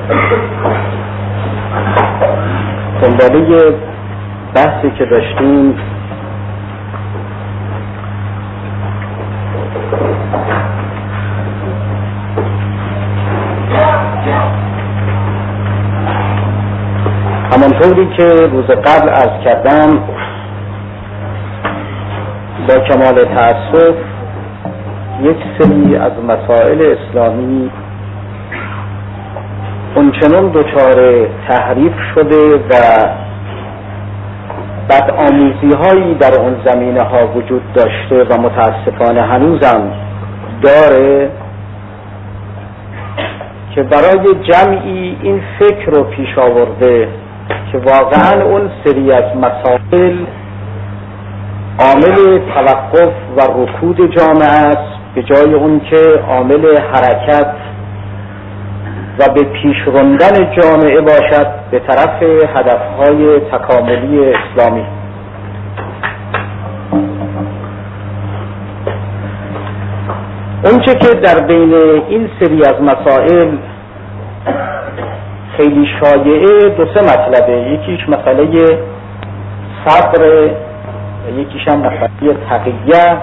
دنباله بحثی که داشتیم همانطوری که روز قبل عرض کردم با کمال تأسف یک سری از مسائل اسلامی اونچنان دچار تحریف شده و بدآموزی هایی در اون زمینه ها وجود داشته و متاسفانه هنوزم داره که برای جمعی این فکر رو پیش آورده که واقعا اون سری از مسائل عامل توقف و رکود جامعه است به جای اون که عامل حرکت و به پیش راندن جامعه باشد به طرف هدفهای تکاملی اسلامی. اونچه که در بین این سری از مسائل خیلی شایعه دو سه مطلبه، یکیش مسئله صبر و یکیش هم مسئله تقیه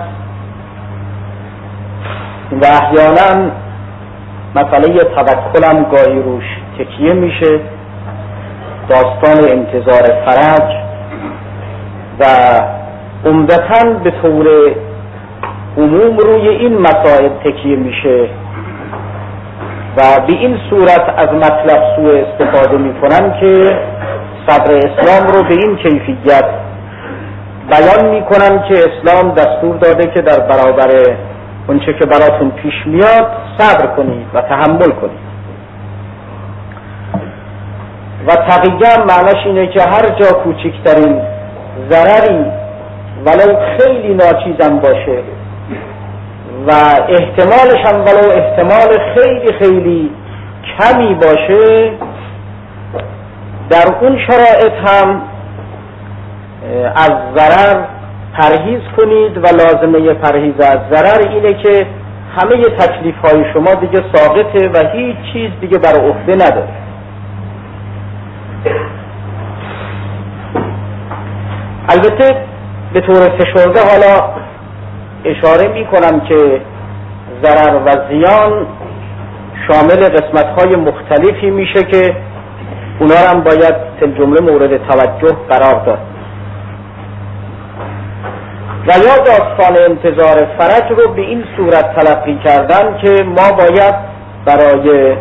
و احیانا مسئله توکل هم گاهی روش تکیه میشه، داستان انتظار فرج و عمدتاً به طور عموم روی این مسائل تکیه میشه و به این صورت از مطلب سوء استفاده میکنن که صبر اسلام رو به این کیفیت بیان میکنن که اسلام دستور داده که در برابر اونچه که براتون پیش میاد صبر کنید و تحمل کنید و تقیه معناش اینه که هر جا کوچکترین ضرری ولو خیلی ناچیزم باشه و احتمالش هم ولو احتمال خیلی خیلی کمی باشه در اون شرایط هم از ضرر پرهیز کنید و لازمه پرهیز از ضرر اینه که همه تکلیف های شما دیگه ساقطه و هیچ چیز دیگه بر عهده نداره. البته به طور فشرده حالا اشاره می کنم که ضرر و زیان شامل قسمت های مختلفی میشه که اونا هم باید فی الجمله مورد توجه قرار داد و یا داستان انتظار فرج رو به این صورت تلقی کردن که ما باید برای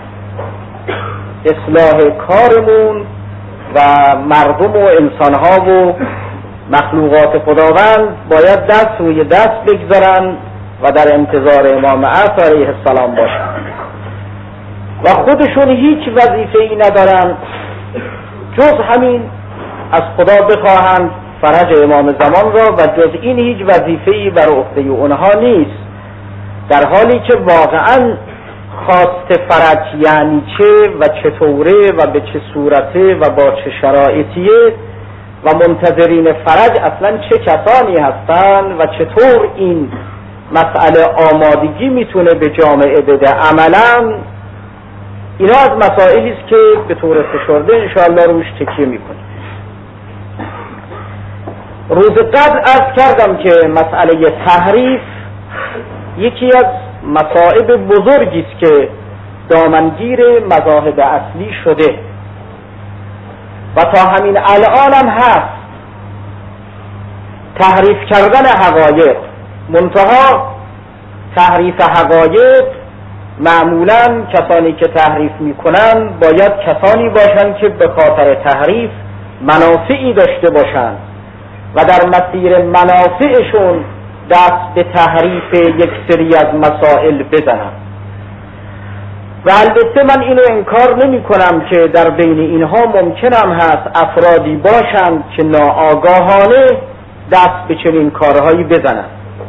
اصلاح کارمون و مردم و انسانها و مخلوقات خداوند باید دست روی دست بگذارن و در انتظار امام عصر علیه السلام باشن و خودشون هیچ وظیفه‌ای ندارن جز همین از خدا بخواهند فرج امام زمان را و جز این هیچ وظیفه‌ای بر عهده اونها نیست، در حالی که واقعاً خواست فرج یعنی چه و چطوره و به چه صورته و با چه شرایطیه و منتظرین فرج اصلا چه کسانی هستند و چطور این مسئله آمادگی میتونه به جامعه بده. عملاً اینا از مسائلی است که به طور فشرده انشاءالله روش تکیه میکنیم. روز قبل عرض کردم که مسئله تحریف یکی از مصائب بزرگی است که دامنگیر مذاهب اصلی شده و تا همین الان هم هست، تحریف کردن حقایق. منتها تحریف حقایق معمولا کسانی که تحریف میکنن باید کسانی باشن که به خاطر تحریف منافعی داشته باشن و در مسیر منافعشون دست به تحریف یک سری از مسائل بزنن. و البته من اینو انکار نمی کنم که در بین اینها ممکنم هست افرادی باشند که ناآگاهانه دست به چنین کارهایی بزنن.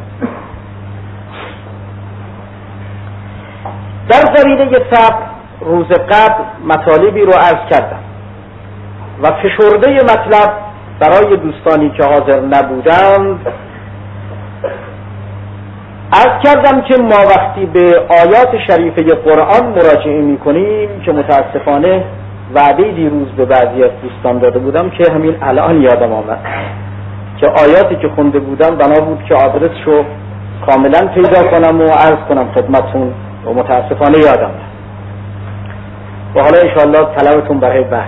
در زمینه صبر روز قبل مطالبی رو عرض کردم و فشرده مطلب برای دوستانی که حاضر نبودند عرض عرض کردم که ما وقتی به آیات شریفه قرآن مراجعه میکنیم که متاسفانه وعده دیروز به بعضی از دوستان داده بودم که همین الان یادم آمد که آیاتی که خونده بودم بنا بود که آدرسشو کاملا پیدا کنم و عرض کنم خدمتتون و متاسفانه یادم و حالا انشاءالله طلبتون برای بعد.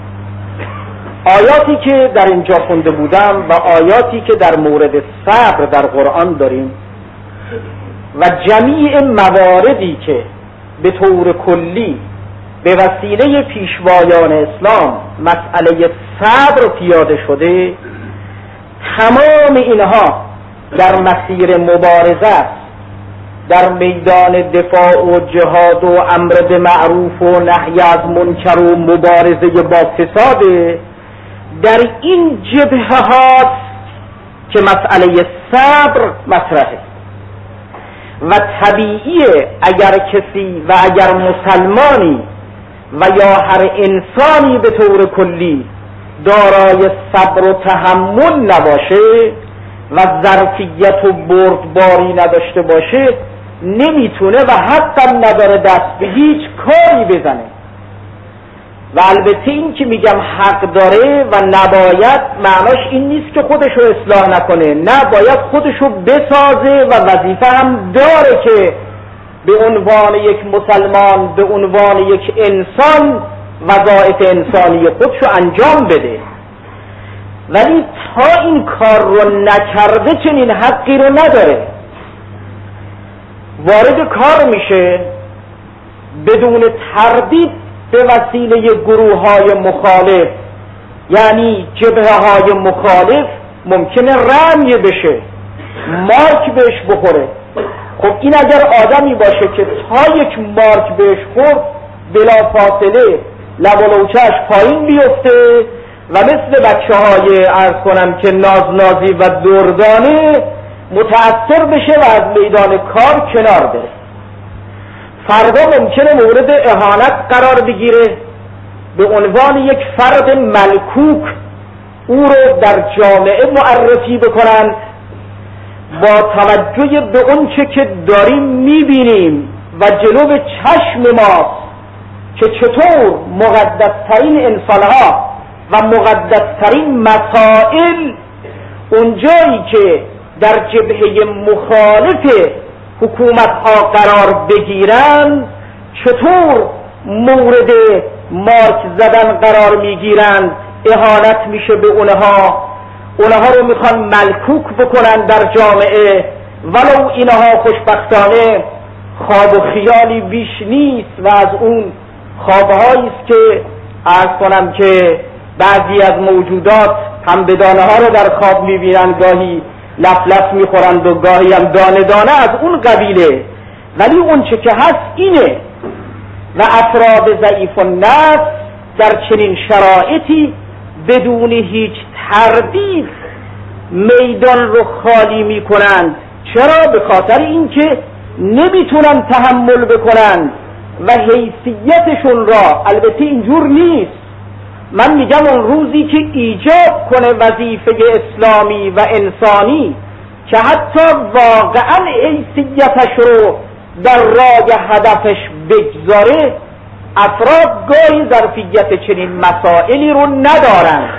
آیاتی که در اینجا خونده بودم و آیاتی که در مورد صبر در قرآن داریم و جمیع مواردی که به طور کلی به وسیله پیشوایان اسلام مسئله صبر پیاده شده، تمام اینها در مسیر مبارزه است، در میدان دفاع و جهاد و امر به معروف و نهی از منکر و مبارزه با فساد. در این جبهات که مسئله صبر مطرحه و طبیعیه اگر کسی و اگر مسلمانی و یا هر انسانی به طور کلی دارای صبر و تحمل نباشه و ظرفیت و بردباری نداشته باشه نمیتونه و حتی نداره دست به هیچ کاری بزنه. و البته این که میگم حق داره و نباید معناش این نیست که خودشو اصلاح نکنه، نه، باید خودشو بسازه و وظیفه هم داره که به عنوان یک مسلمان، به عنوان یک انسان وظایف انسانی خودشو انجام بده. ولی تا این کار رو نکرده چنین حقی رو نداره. وارد کار میشه بدون تردید به وسیله گروه‌های مخالف، یعنی جبهه‌های مخالف ممکنه رمی بشه، مارک بهش بخوره. خب این اگر آدمی باشه که تا یک مارک بهش خورد بلا فاصله لب و لوچه‌اش پایین بیفته و مثل بچه‌های عرض کنم که نازنازی و دردانه متأثر بشه و از میدان کار کنار بره. فردا ممکنه مورد اهانت قرار بگیره، به عنوان یک فرد ملکوک او رو در جامعه معرفی بکنن با توجه به اون که داریم میبینیم و جلو چشم ماست که چطور مقدسترین انسانها و مقدسترین مسائل اونجایی که در جبهه مخالف حکومت ها قرار بگیرن چطور مورد مارک زدن قرار میگیرن، اهانت میشه به اونها رو میخوان ملکوک بکنن در جامعه، ولو اینها خوشبختانه خواب و خیالی بیش نیست و از اون خوابهایی است که عرض کنم که بعضی از موجودات هم بدانه ها رو در خواب میبینن، گاهی لفلف میخورند و گاهی هم دانه دانه از اون قبیله. ولی اون چه که هست اینه و افراد ضعیف النفس در چنین شرایطی بدون هیچ تردید میدان رو خالی میکنند. چرا؟ به خاطر اینکه نمیتونن تحمل بکنن و حیثیتشون را، البته اینجور نیست، من میگم اون روزی که ایجاب کنه وظیفه اسلامی و انسانی که حتی واقعا حیثیتش رو در راه هدفش بگذاره، افراد گاهی ظرفیت چنین مسائلی رو ندارن.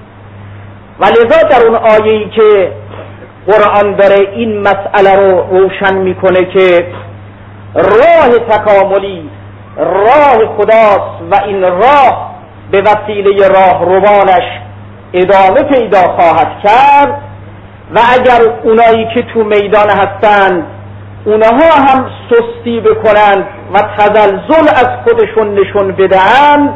و لذا در اون آیه‌ای که قرآن داره این مسئله رو روشن میکنه که راه تکاملی راه خداست و این راه به وسیله راه روانش ادامه پیدا خواهد کرد و اگر اونایی که تو میدان هستند اونها هم سستی بکنند و تزلزل از خودشون نشون بدهند،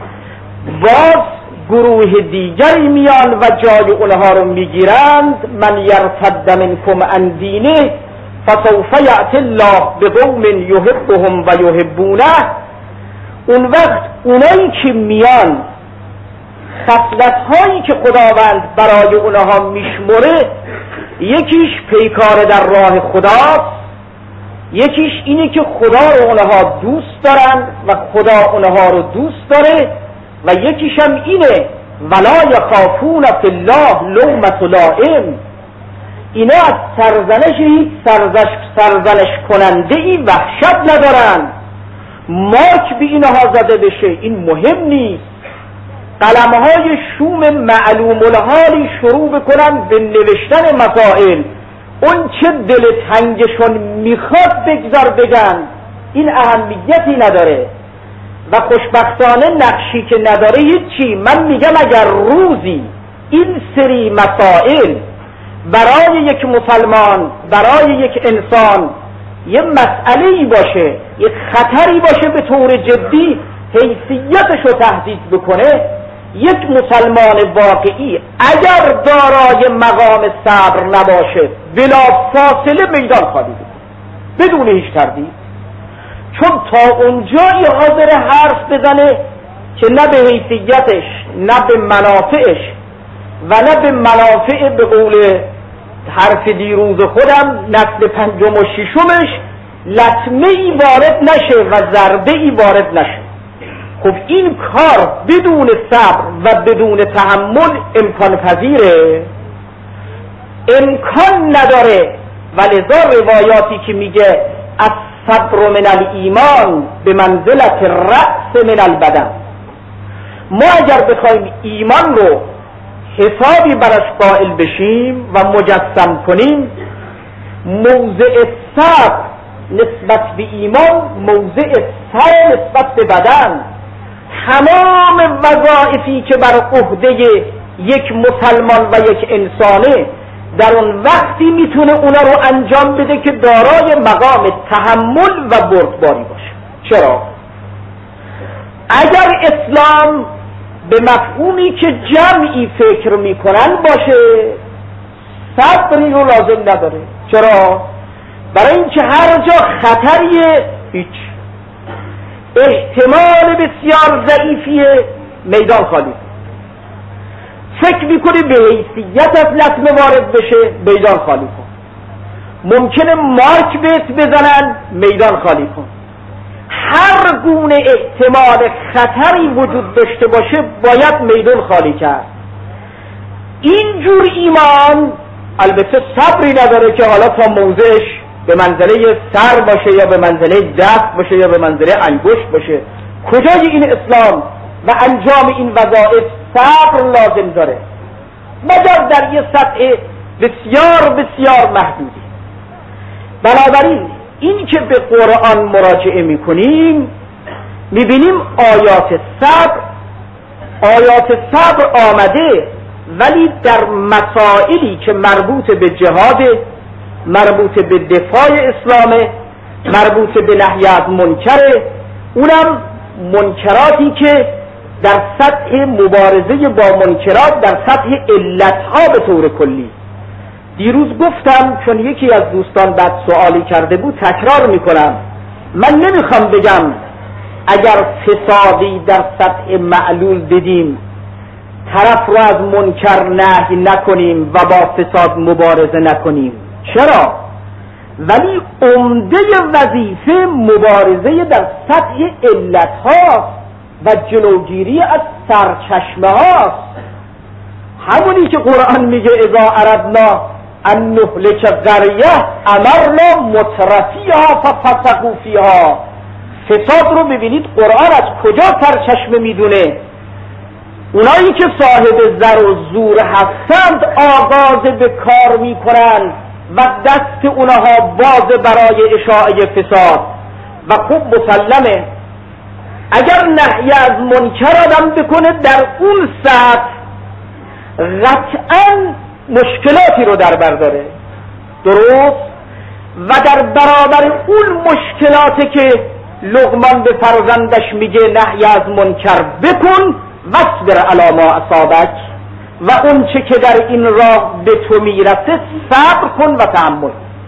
باز گروه دیگری میان و جای اونها رو میگیرند. من یرتد منکم عن دینه فسوف یأتی الله بقوم یحبهم و یحبونه. اون وقت اونایی که میان خصلت‌هایی که خداوند برای اونها میشمره، یکیش پیکار در راه خداست، یکیش اینه که خدا رو اونها دوست دارن و خدا اونها رو دوست داره، و یکیش هم اینه ولا یخافون فی الله لومة لائم، اینا از سرزنش کننده ای وحشت ندارن. مارک به اینها زده بشه این مهم نیست. قلمهای شوم معلوم الحالی شروع بکنن به نوشتن مسائل، اون چه دل تنگشون میخواد بگذار بگن، این اهمیتی نداره و خوشبختانه نقشی که نداره هیچی. من میگم اگر روزی این سری مسائل برای یک مسلمان، برای یک انسان یه مسئله‌ای باشه، یک خطری باشه به طور جدی حیثیتش رو تهدید بکنه، یک مسلمان واقعی اگر دارای مقام صبر نباشه بلا فاصله میدان خالی بکنه بدون هیچ تردید، چون تا اونجایی حاضر حرف بزنه که نه به حیثیتش، نه به منافعش و نه به منافع به قول حرف دیروز خودم نسل پنجم و ششمش لطمه ای وارد نشه و ضربه ای وارد نشه. خب این کار بدون صبر و بدون تحمل امکان پذیره؟ امکان نداره. ولذا روایاتی که میگه الصبر من الایمان به منزلت رأس من البدن، ما اگر بخوایم ایمان رو حسابی برش قائل بشیم و مجسم کنیم، موضع صبر نسبت به ایمان موضع سر نسبت به بدن. تمام وظایفی که بر عهده یک مسلمان و یک انسانه در اون وقتی میتونه اونا رو انجام بده که دارای مقام تحمل و بردباری باشه. چرا؟ اگر اسلام به مفهومی که جمعی فکر میکنن باشه صبری رو لازم نداره. چرا؟ برای اینکه هر جا خطریه هیچ احتمال بسیار ضعیفیه میدان خالی. فکر میکنی به حیثیت از لطمه وارد بشه میدان خالی کن. ممکنه مارک بهت بزنن میدان خالی کن. هر گونه احتمال خطری وجود داشته باشه باید میدان خالی کرد. اینجور ایمان البته صبری نداره که حالا تا موضعش به منزله سر باشه یا به منزله دست باشه یا به منزله انگشت باشه. کجای این اسلام و انجام این وظایف صبر لازم داره مگر در یه سطح بسیار بسیار محدودی. بنابراین این که به قرآن مراجعه میکنیم میبینیم آیات صبر آمده، ولی در مسائلی که مربوط به جهاد، مربوط به دفاع اسلام، مربوط به نهی از منکره، اونم منکراتی که در سطح مبارزه با منکرات، در سطح علتها به طور کلی. دیروز گفتم چون یکی از دوستان بعد سوالی کرده بود تکرار میکنم، من نمیخوام بگم اگر فسادی در سطح معلول دیدیم طرف رو از منکر نهی نکنیم و با فساد مبارزه نکنیم. چرا؟ ولی عمده وظیفه مبارزه در سطح علت هاست و جلوگیری از سرچشمه هاست. همونی که قرآن میگه اذا اردنا ان نهلک قریه امرنا مترفیها ففسقوا فیها. فساد رو ببینید قرآن از کجا سرچشمه میدونه. اونایی که صاحب زر و زور هستند آغاز به کار میکنن و دست اونها باز برای اشاعه فساد. و خوب مسلمه اگر نهی از منکر آدم بکنه در اون سطح قطعاً مشکلاتی رو در بر داره، درست؟ و در برابر اون مشکلاتی که لقمان به فرزندش میگه نهی از منکر بکن واصبر علی ما اصابک، و اون چه که در این راه به تو میرسه صبر کن و تحمل.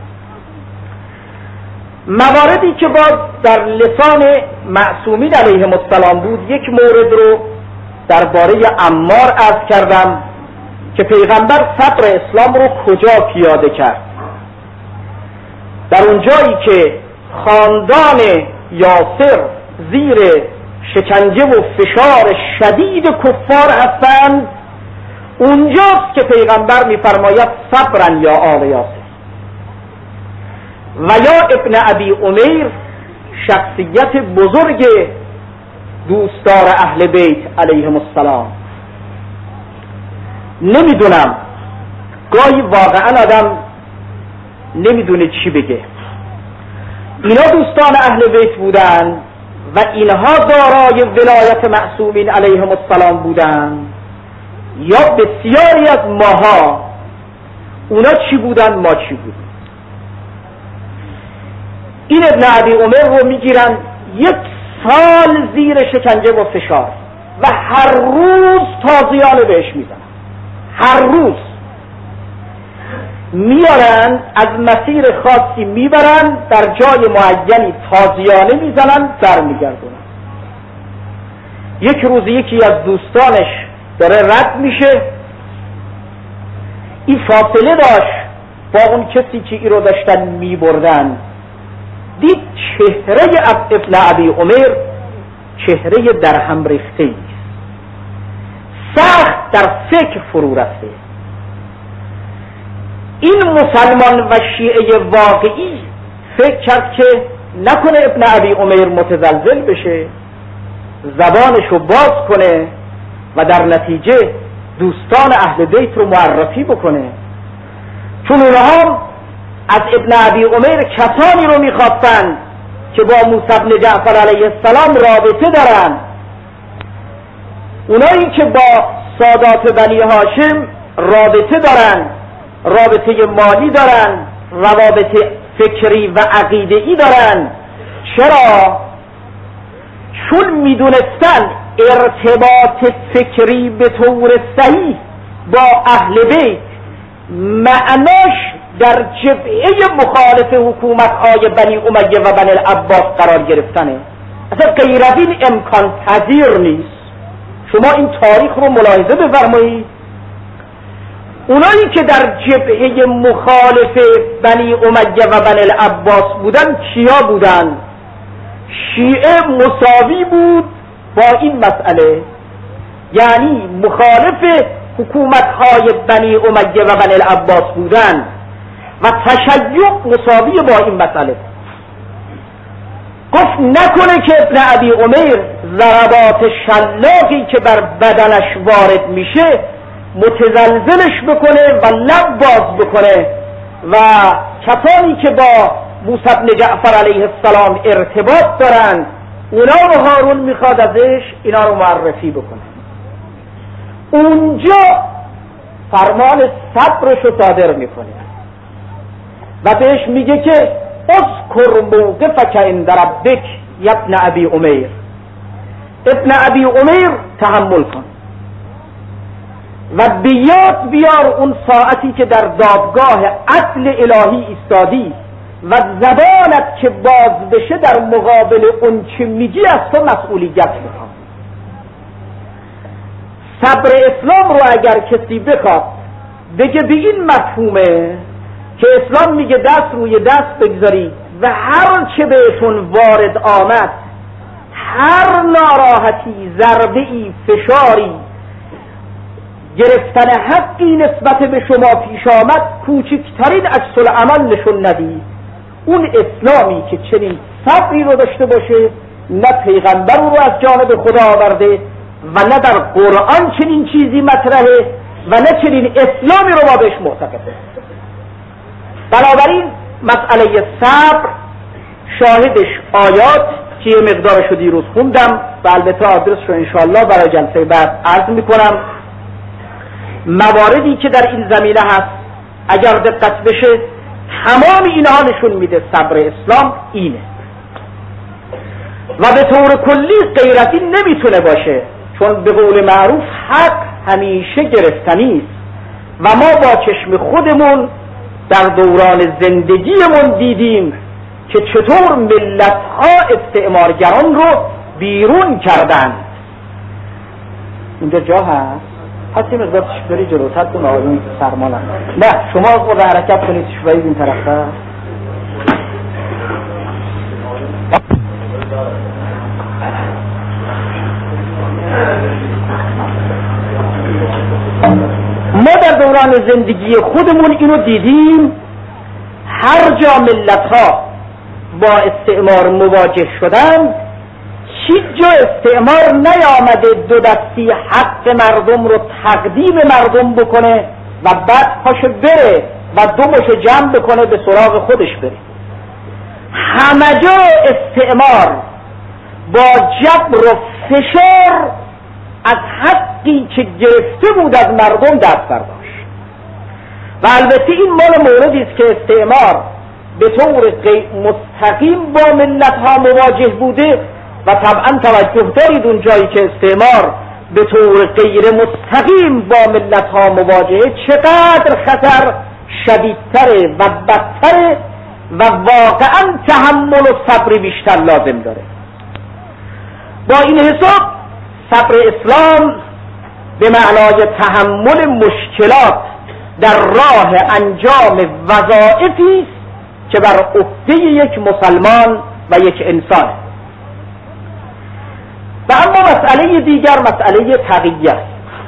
مواردی که باز در لسان معصومین علیهم السلام بود، یک مورد رو درباره عمار عرض کردم که پیغمبر صبر اسلام رو کجا پیاده کرد. در اونجایی که خاندان یاسر زیر شکنجه و فشار شدید کفار هستند، اونجاست که پیغمبر میفرماید صبرا یا آل یاسر. و یا ابن ابی امیر شخصیت بزرگ دوستدار اهل بیت علیهم السلام. نمیدونم، گاهی واقعا آدم نمیدونه چی بگه. اینا دوستان اهل بیت بودن و اینها دارای ولایت معصومین علیهم السلام بودن، یا بسیاری از ماها اونا چی بودن ما چی بودن. این ابن ابی عمر رو میگیرن 1 سال زیر شکنجه و فشار و هر روز تازیانه بهش میزنن. هر روز میارن از مسیر خاصی میبرن، در جای معینی تازیانه میزنن، در میگردونن. یک روز یکی از دوستانش داره رد میشه، این فاصله داشت با اون کسی که ای رو داشتن میبردن، دید چهره ابن ابی عمر چهره در هم ریخته است، سخت در فکر فرو رفته. این مسلمان و شیعه واقعی فکر کرد که نکنه ابن ابی عمر متزلزل بشه، زبانشو باز کنه و در نتیجه دوستان اهل بیت رو معرفی بکنه، چون اونها از ابن ابی عمر کسانی رو میخواستن که با موسی بن جعفر علیه السلام رابطه دارن، اونایی که با سادات بنی هاشم رابطه دارن، رابطه مالی دارن، روابط فکری و عقیده‌ای دارن. چرا؟ چون میدونستن ارتباط فکری به طور صحیح با اهل بیت معناش در جبهه مخالف حکومت‌های بنی امیه و بنی العباس قرار گرفتنه. اصلا غیر از این امکان پذیر نیست. شما این تاریخ رو ملاحظه بفرمایید. اونایی که در جبهه مخالف بنی امیه و بنی العباس بودن کیا بودن؟ شیعه مساوی بود با این مسئله، یعنی مخالف حکومت‌های بنی امیه و بنی العباس بودن و تشیع مساوی با این مسئله. گفت نکنه که ابن ابی عمر ضربات شلاقی که بر بدنش وارد میشه متزلزلش بکنه و لب باز بکنه و کسانی که با موسی بن جعفر علیه السلام ارتباط دارن اونا رو هارون میخواد ازش اینا رو معرفی بکنه. اونجا فرمان صبرش رو صادر میکنه و بهش میگه که اذکر موقفک عند ربک یا ابن ابی عمر. ابن ابی عمر تحمل کن و بیاد بیار اون ساعتی که در دادگاه عدل الهی ایستادی و زبانت که باز بشه در مقابل اون چه میگی از تو مسئولیت میخواد. صبر اسلام رو اگر کسی بخواد بگه به این مفهومه که اسلام میگه دست روی دست بگذارید و هر چه بهتون وارد آمد، هر ناراحتی، ضربه‌ای، فشاری، گرفتن حقی نسبت به شما پیش آمد، کوچکترین عکس العمل نشون ندید. اون اسلامی که چنین صبری رو داشته باشه، نه پیغمبر رو از جانب خدا آورده و نه در قرآن چنین چیزی مطرحه و نه چنین اسلامی رو ما بهش معتقده. بنابراین مسئله صبر شاهدش آیات که یه مقدارش رو دیروز خوندم و البته آدرس رو انشاءالله برای جلسه بعد عرض میکنم. مواردی که در این زمینه هست اگر دقت بشه تمام اینها نشون میده صبر اسلام اینه و به طور کلی غیر از این نمیتونه باشه، چون به قول معروف حق همیشه گرفتنی است و ما با چشم خودمون در دوران زندگیمون دیدیم که چطور ملت‌ها استعمارگران رو بیرون کردند. اینجا جا هست؟ پس این مقدار بری جلوتر کن آقایون سرمالن. نه شما خود حرکت کنید شوید این طرف ده. دوران زندگی خودمون اینو دیدیم، هر جا ملت‌ها با استعمار مواجه شدند، هیچ جا استعمار نیامده دو دستی حق مردم رو تقدیم مردم بکنه و بعد پاشو بره و دومشو جمع بکنه به سراغ خودش بره. همه جا استعمار با جبر و فشار از حقی که گرفته بود از مردم دست برداشت. و البته این مال موردی است که استعمار به طور مستقیم با ملت‌ها مواجه بوده و طبعا توجه دارید اون جایی که استعمار به طور غیر مستقیم با ملت‌ها مواجهه چقدر خطر شدیدتره و بدتره و واقعا تحمل و صبر بیشتر لازم داره. با این حساب صبر اسلام به معنای تحمل مشکلات در راه انجام وظایفی است که بر عهده یک مسلمان و یک انسان. و اما مسئله دیگر مسئله تقیه است.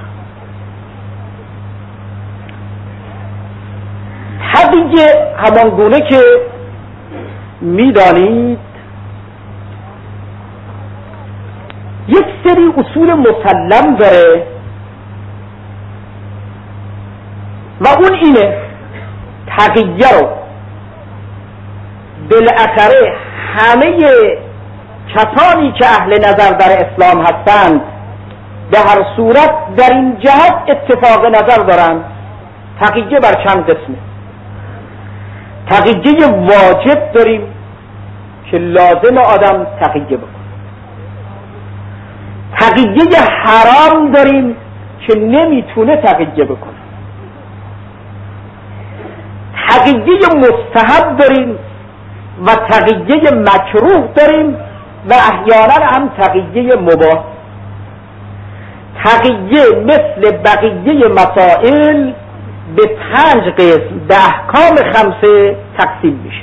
تقیه همان گونه که میدانید یک سری اصول مسلم داره و اون اینه تقیه رو بالاخره همه کسانی که اهل نظر در اسلام هستند به هر صورت در این جهت اتفاق نظر دارند. تقیه بر چند قسمه. تقیه واجب داریم که لازم آدم تقیه بکنه. تقیه حرام داریم که نمیتونه تقیه بکنه. تقیه مستحب داریم و تقیه مکروه داریم و احیانا هم تقیه مباح. تقیه مثل بقیه مسائل به 5 قسم به احکام 5 تقسیم میشه.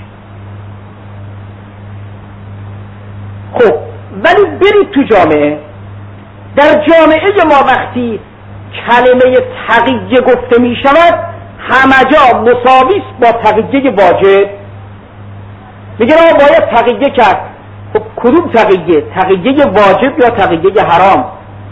خب ولی برید تو جامعه، در جامعه ما وقتی کلمه تقیه گفته می شود همه جا مساوی است با تقیه واجب. میگه ما باید تقیه کرد. خب کدوم تقیه؟ تقیه واجب یا تقیه حرام؟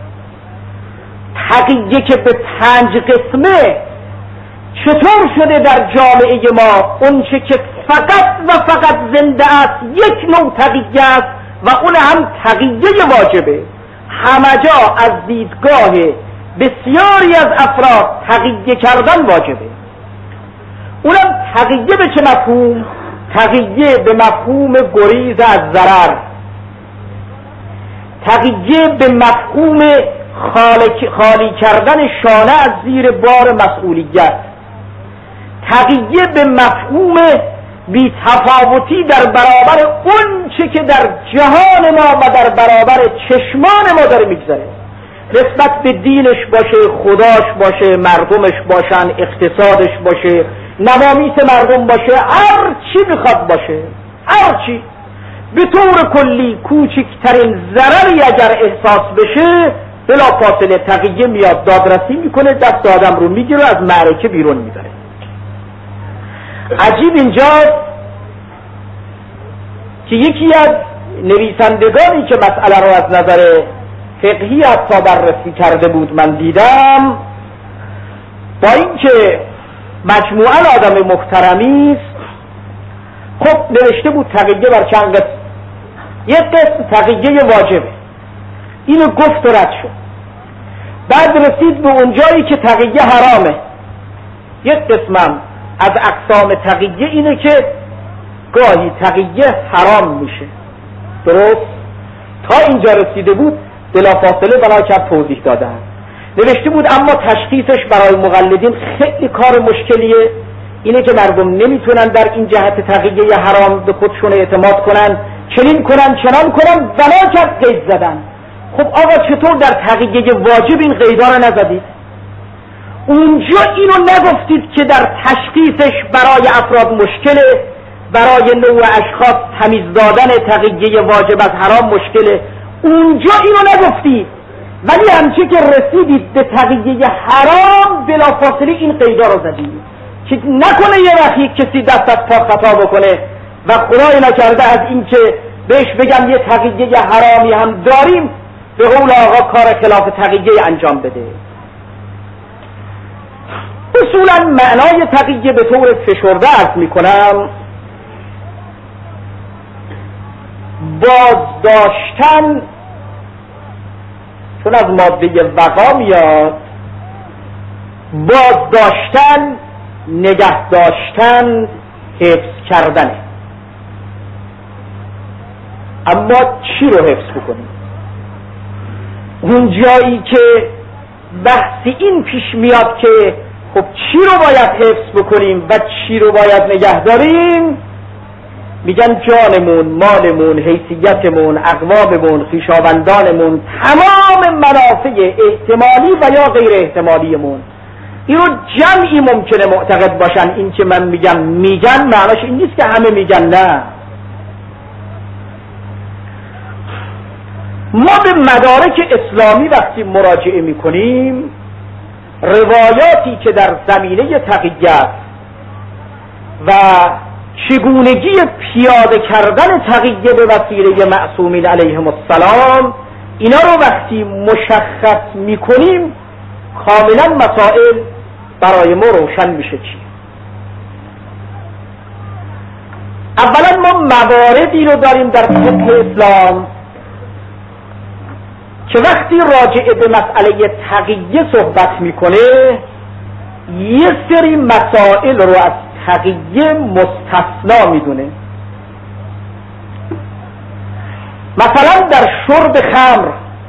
تقیه که به 5 قسمه چطور شده در جامعه ما اون چه که فقط و فقط زنده است یک نوع تقیه است و اون هم تقیه واجبه. همه جا از دیدگاه بسیاری از افراد تقیه کردن واجبه. اونم تقیه به چه مفهوم؟ تقیه به مفهوم گریز از ضرر، تقیه به مفهوم خالی کردن شانه از زیر بار مسئولیت، تقیه به مفهوم بی تفاوتی در برابر اون چه که در جهان ما و در برابر چشمان ما داره میگذره، نسبت به دینش باشه، خداش باشه، مردمش باشن، اقتصادش باشه، نوامیس مردم باشه، هر چی بخواد باشه، هر چی به طور کلی کوچکترین ضرری اگر احساس بشه بلافاصله تقیه میاد دادرسی میکنه، دست آدم رو میگیره از معرکه بیرون میذاره. عجیب اینجاست که یکی از نویسندگانی که مسئله رو از نظر فقهی حتی بررسی کرده بود من دیدم، با اینکه مجموعاً آدم محترمی است، خب نوشته بود تقیه بر چند قسم. یک قسم تقیه واجبه، اینو گفت و رد شد. بعد رسید به اونجایی که تقیه حرامه. یک قسمم از اقسام تقیه اینه که گاهی تقیه حرام میشه. درست؟ تا اینجا رسیده بود بلافاصله بنا کرد توضیح دادن. نوشته بود اما تشخیصش برای مقلدین خیلی کار مشکلیه. اینه که مردم نمیتونن در این جهت تقیه حرام به خودشون اعتماد کنن، چنین کنن چنان کنن، بنا کرد قید زدن. خب آقا چطور در تقیه واجب این قیدا رو نزدید؟ اونجا اینو نگفتید که در تشخیصش برای افراد مشکله، برای نوع اشخاص تمیز دادن تقیه واجب از حرام مشکله. اونجا اینو نگفتید ولی همچه که رسیدید به تقیه حرام بلافاصله این قیدا رو زدید که نکنه یه وقتی کسی دست از پا خطا بکنه و خدای نکرده از این که بهش بگم یه تقیه حرامی هم داریم به قول آقا کار خلاف تقیه انجام بده. اصولا معنای تقیه به طور فشرده عرض میکنم بازداشتن، چون از ماده وقا میاد، بازداشتن، نگه داشتن، حفظ کردنه. اما چی رو حفظ بکنیم؟ اون جایی که بحث این پیش میاد که خب چی رو باید حفظ بکنیم و چی رو باید نگه داریم، میگن جانمون، مالمون، حیثیتمون، اقواممون، خویشاوندانمون، تمام منافع احتمالی و یا غیر احتمالیمون. این رو جمعی ممکنه معتقد باشن این که من میگن معناش این نیست که همه میگن، نه. ما به مدارک اسلامی وقتی مراجعه میکنیم روایاتی که در زمینه تقیه و چگونگی پیاده کردن تقیه به وسیله معصومین علیهم السلام اینا رو وقتی مشخص میکنیم کاملا مسائل برای ما روشن میشه. چی؟ اولا ما مواردی رو داریم در فقه اسلام که وقتی راجع به مسئله تقیه صحبت میکنه یه سری مسائل رو از تقیه مستثنا میدونه. مثلا در شرب خمر،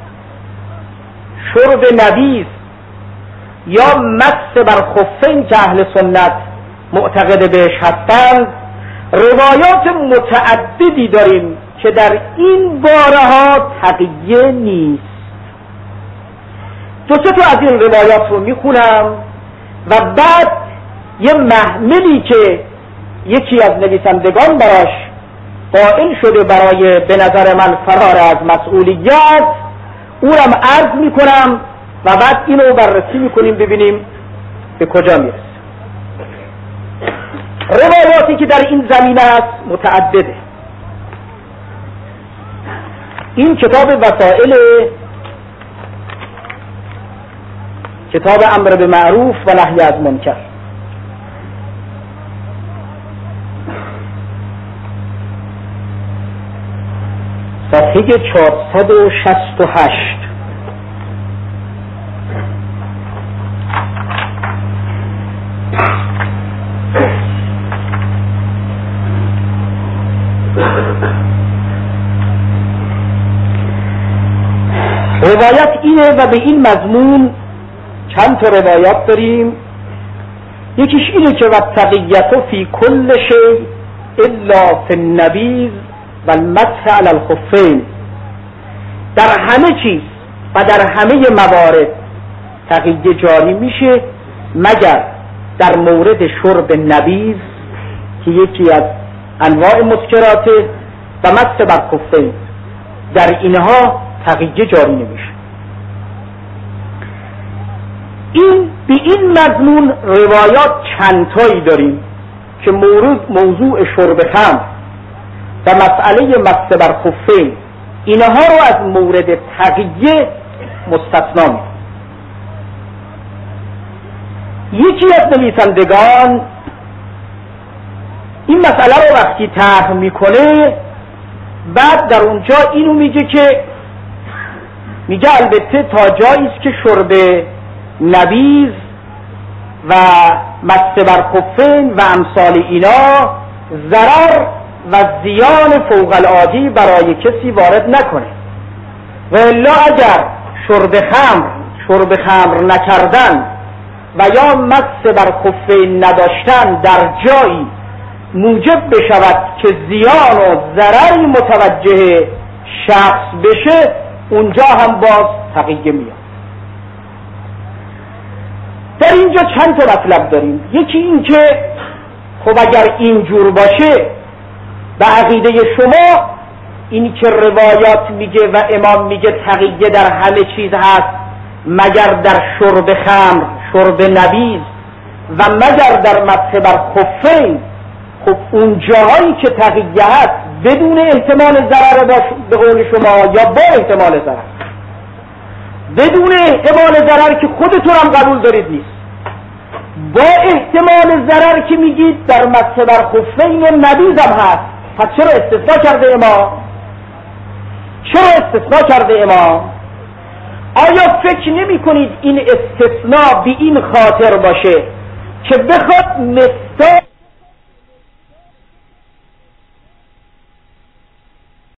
شرب نبیذ یا مس بر خفین که اهل سنت معتقد بهش هستند روایات متعددی داریم که در این بارها تقیه نیست. دو سه تا از این روایات رو میخونم و بعد یه محملی که یکی از نویسندگان براش قائل شده برای به نظر من فرار از مسئولیت اونم عرض میکنم و بعد اینو بررسی میکنیم ببینیم به کجا میرسه. روایاتی که در این زمینه است متعدده. این کتاب وسائل، کتاب امر به معروف و نهی از منکر، صفحه 468. روایت اینه و به این مضمون چند تا روایات داریم. یکیش اینه که والتقیة فی کل شیء الا فی النبیذ و المسح علی الخفین، در همه چیز و در همه موارد تقیه جاری میشه مگر در مورد شرب نبیذ که یکی از انواع مسکراته و مس بر خفین، در اینها تقیه جاری نمیشه. این به این مضمون روایات چندتایی داریم که موضوع شرب خمر و مسئله مس بر خفین اینها رو از مورد تقیه مستثنا می‌کنه. یکی از نویسندگان این مسئله رو وقتی طرح میکنه بعد در اونجا اینو میگه که میگه البته تا جایی است که شرب نبیذ و مس بر خفین و امثال اینا ضرر و زیان فوق العادی برای کسی وارد نکنه، و الا اگر شرب خمر نکردن و یا مس بر خفین نداشتن در جایی موجب بشود که زیان و ضرری متوجه شخص بشه اونجا هم باز تقیه میاد. در اینجا چند تا مطلب داریم. یکی این که خب اگر اینجور باشه به عقیده شما این که روایات میگه و امام میگه تقیه در همه چیز هست مگر در شرب خمر، شرب نبیذ و مگر در مسح بر خفین. خب اون جاهایی که تقیه هست بدون احتمال ضرر به قول شما یا با احتمال ضرر، بدون احتمال ضرر که خودتون هم قبول دارید نیست، با احتمال ضرر که میگید در مسح بر خفین و نبیذ هم هست. پس چرا استثناء کرده امام؟ چرا استثناء کرده امام؟ آیا فکر نمی کنید این استثناء به این خاطر باشه که بخواد مصداق